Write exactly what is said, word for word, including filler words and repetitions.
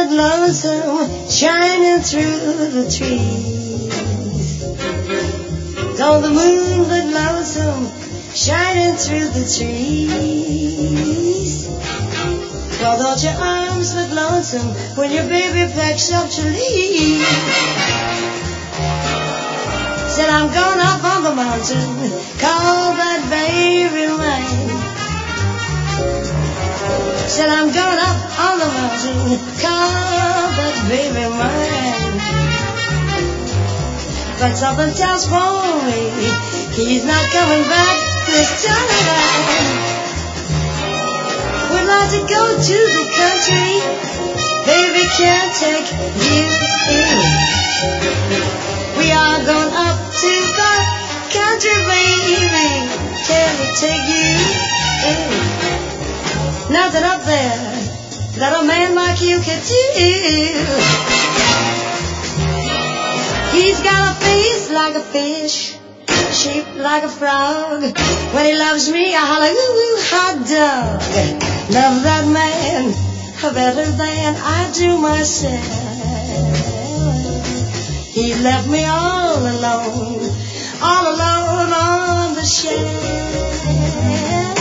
look lonesome shining through the trees. Don't the moon look lonesome shining through the trees? Well, don't your arms look lonesome when your baby packs up to leave? Said I'm going up on the mountain, call that baby mine. Said I'm going up on the mountain, call that baby mine. But something tells me he's not coming back this time. We'd like to go to the country, baby can't take you in. We are going up to the country, baby, can we take you in? Nothing up there that a man like you can do. He's got a face like a fish, shaped like a frog. When he loves me, I holler, ooh, ooh, hot dog. Love that man better than I do myself. He left me all alone, all alone on the shelf.